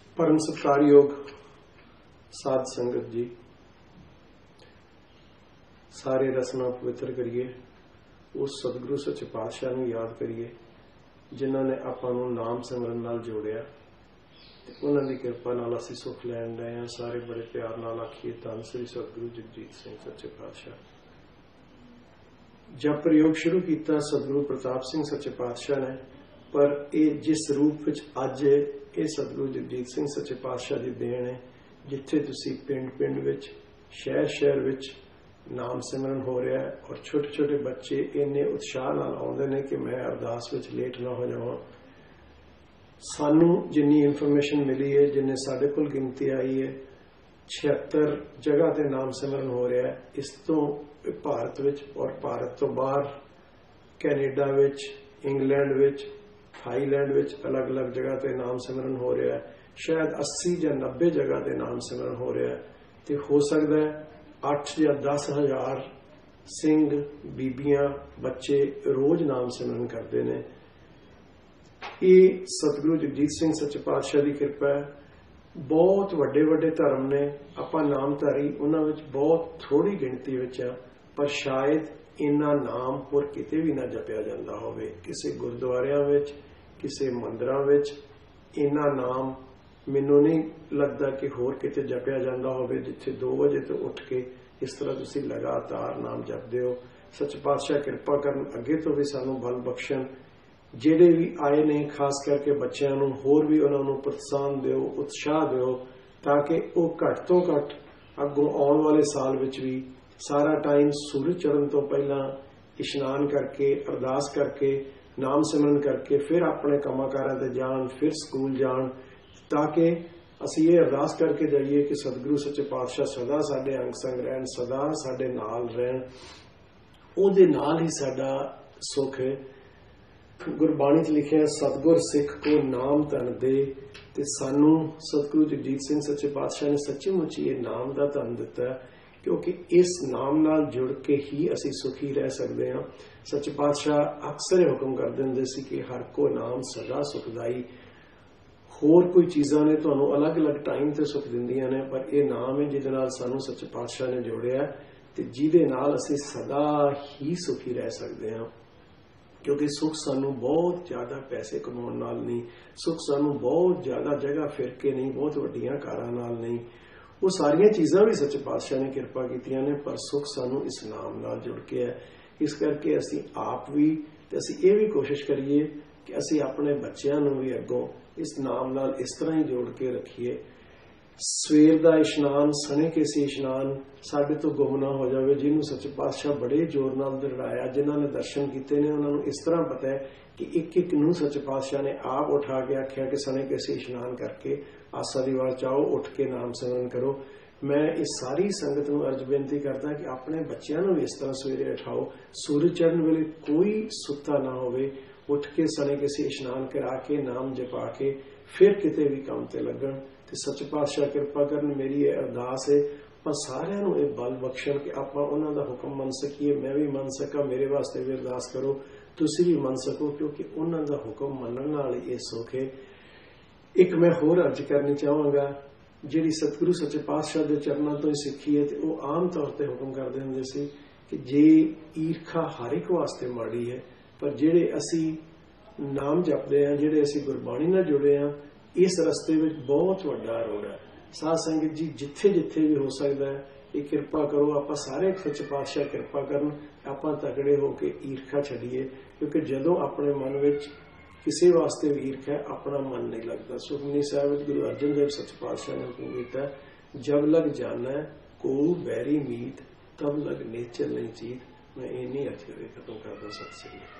परम सत्कारयोग साध संगत जी, सारे रसना पवित्र करिए, उस सतगुरु सच्चे पातशाह नूं याद करिए जिन्हां ने आपां नूं नाम सिमरन नाल जोड़िया ते उन्हां दी किरपा नाल असीं सुख लैण डए हां। सारे बड़े प्यार नाल आखिए धन श्री सतगुरु जगजीत सिंह सच्चे पातशाह। जब प्रयोग शुरू किया सतगुरु प्रताप सिंह सच्चे पातशाह ने, पर यह जिस रूप विच अज ये सतगुरु जगजीत सिंह सच्चे पातशाह की देन है, जिथे तुसी पिंड पिंड विच शहर शहर विच नाम सिमरन हो रहा है और छोटे छोटे बच्चे इन्ने उत्साह नाल आउंदे ने कि मैं अरदास विच लेट ना हो जावां। सानू जिन्नी इंफॉर्मेशन मिली है, जिन्ने साडे कोल गिनती आई है, 76 जगह ते नाम सिमरन हो रहा है। इस तो भारत विच और भारत तो बाहर कैनेडा विच, इंग्लैंड विच, थाईलैंड विच अलग अलग जगह ते नाम सिमरन हो रहा है। शायद 80 या 90 जगह ते नाम सिमरन हो रहा है। तो हो सकता है 8 या 10 हजार सिंह बीबियां बच्चे रोज नाम सिमरन करते हैं। ये सतगुरु जगजीत सिंह सच्चे पातशाह की कृपा है। बहुत वड्डे वड्डे धर्म ने, आपां नामधारी उन्हां विच बहुत थोड़ी गिणती विच आ, पर शायद इन्ना नाम होर किते भी ना जपिया जांदा होवे। किसी गुरुद्वारियां विच, किसी मंदिरां विच इन्ना नाम मैनूं नहीं लगता कि होर किते जपिया जांदा होवे, जिथे 2 बजे तो उठ के इस तरह तुसीं लगातार नाम जपदे हो। सच्चे पातशाह कृपा करन, अगे तो भी सानूं बल बख्शण। ਜਿਹੜੇ भी आए ने खास करके बच्चों ਨੂੰ होर भी उन्होंने प्रोत्साहन दिओ, उत्साह दिओ, ताकि वो घट तो घट अगों आने वाले साल विच भी सारा टाइम सूरज चढ़न तो पहला इशनान करके, अरदास करके, नाम सिमरन करके फिर अपने कामाकारां ते जाण, फिर स्कूल जाण, ताकि असीं ये अरदास करके जाइए कि सतगुरु सच्चे पातशाह सदा साडे अंग संग रहन, सदा साडे नाल रहन। उहदे नाल ही साडा सुख है। गुरबाणी च लिखिया सतगुर सिख को नाम धन दे, ते सानू सतगुरु जगजीत सिंह सच्चे पातशाह ने सच्ची मुच्ची ये नाम दा धन दिता, क्योंकि इस नाम नाल जुड़ के ही असी सुखी रह सकते हैं। सच्चे पातशाह अक्सर हुक्म कर देंदे सी कि हर को नाम सदा सुखदाई। होर कोई चीज़ां ने तुहानू अलग अलग टाइम ते सुख दिंदियां ने, पर यह नाम है जिहदे नाल सानू सच्चे पातशाह ने जोड़िया ते जिहदे नाल असी सदा ही सुखी रह सकते हैं। क्योंकि सुख सानू बहुत ज्यादा पैसे कमाउण नाल नहीं, सुख सानू बहुत ज्यादा जगह फिर के नहीं, बहुत वड्डियां कारां नाल नहीं। वो सारियां चीज़ां भी सच्चे पातशाह ने कृपा कीतियां ने, पर सुख सानू इस नाम नाल जुड़ के है। इस करके असी आप भी ते असी ये भी कोशिश करिए कि असी अपने बच्चों नूं भी अगों इस नाम नाल इस तरह ही जोड़ के रखिए। सवेर का इशनान, सने केसी इशनान साडे तो गुम ना हो जाए। जिन्होंने सच्चे पातशाह बड़े जोर नाल दरड़ाया, जिन्होंने दर्शन किए ने, उन्होंने इस तरह पता है कि एक एक नूं सच्चे पातशाह ने आप उठा के आख्या कि सने केसी इशनान करके आसा दी वार चाहो, उठ के नाम सिमरन करो। मैं इस सारी संगत नूं अर्ज बेनती करदा कि अपने बच्चों नूं भी इस तरह सवेरे उठाओ। सूरज चढ़न वेले कोई सुत्ता ना होवे, उठ के सने किसी इशनान करा के नाम जपा के फिर किते भी काम ते लगन। ते सच्चे पातशाह कृपा करन, मेरी ये अरदास है। पर सारिਆਂ ਨੂੰ ਇਹ बल बख्शण कि ਆਪਾਂ ਉਹਨਾਂ ਦਾ हुक्म मन सकीए, मैं भी मन सका, मेरे वास्ते भी अरदास करो, तुसी भी मन सको, क्योंकि ਉਹਨਾਂ ਦਾ हुक्म मनण नाल ਇਹ सुख है। एक मैं होर अर्ज करनी चाहांगा, जिहड़ी सतगुरु सच्चे पातशाह दे चरणों तो ही सीखी है। तो वो आम तौर पर हुक्म करते हुंदे सी कि जे ईर्खा हर एक वास्ते माड़ी है, पर जिहड़े असी नाम जपदे हैं, जिहड़े असी गुरबाणी नाल जुड़े हैं, इस रस्ते में बहुत वड्डा रोड़ है। साध संगत जी जिथे जिथे भी हो सकता है, ये कृपा करो। आप सारे सच्चे पातशाह कृपा करन, आप तगड़े होकर ईर्खा छड़िए, क्योंकि जदों अपने मन में किसी वास्ते भी ईर्खा है, अपना मन नहीं लगता। सुखमनी साहिब गुरु अर्जन देव सच्चे पातशाह ने हुक्म किया, जब लग जाना को बैरी मीत, तब लग नेचर नहीं चीत। मैं इन्हीं अर्ज करके खत्म करता। सत श्री अकाल।